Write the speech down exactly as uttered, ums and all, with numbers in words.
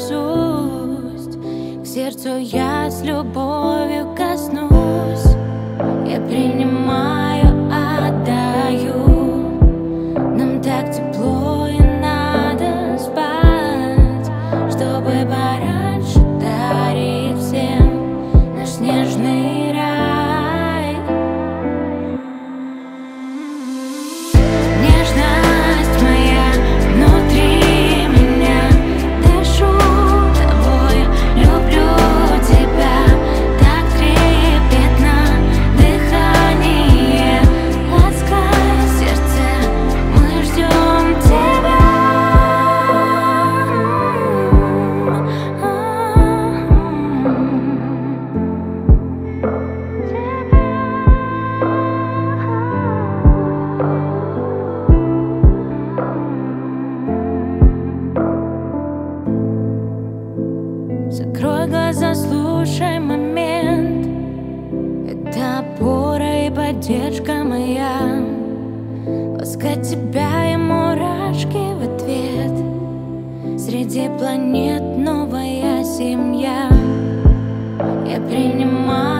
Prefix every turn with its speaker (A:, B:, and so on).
A: наизусть. К сердцу я с любовью коснусь. Я принимаю, отдаю. Нам так тепло и надо спать, чтобы пораньше дарить всем наш нежный рай. Нежность моя внутри меня, дышу тобой, люблю тебя. Так трепетно дыхание, ласкай сердце, мы ждем тебя. Закрой глаза, слушай момент. Это опора и поддержка моя. Ласкать тебя и мурашки в ответ. Среди планет новая семья. Я принимаю.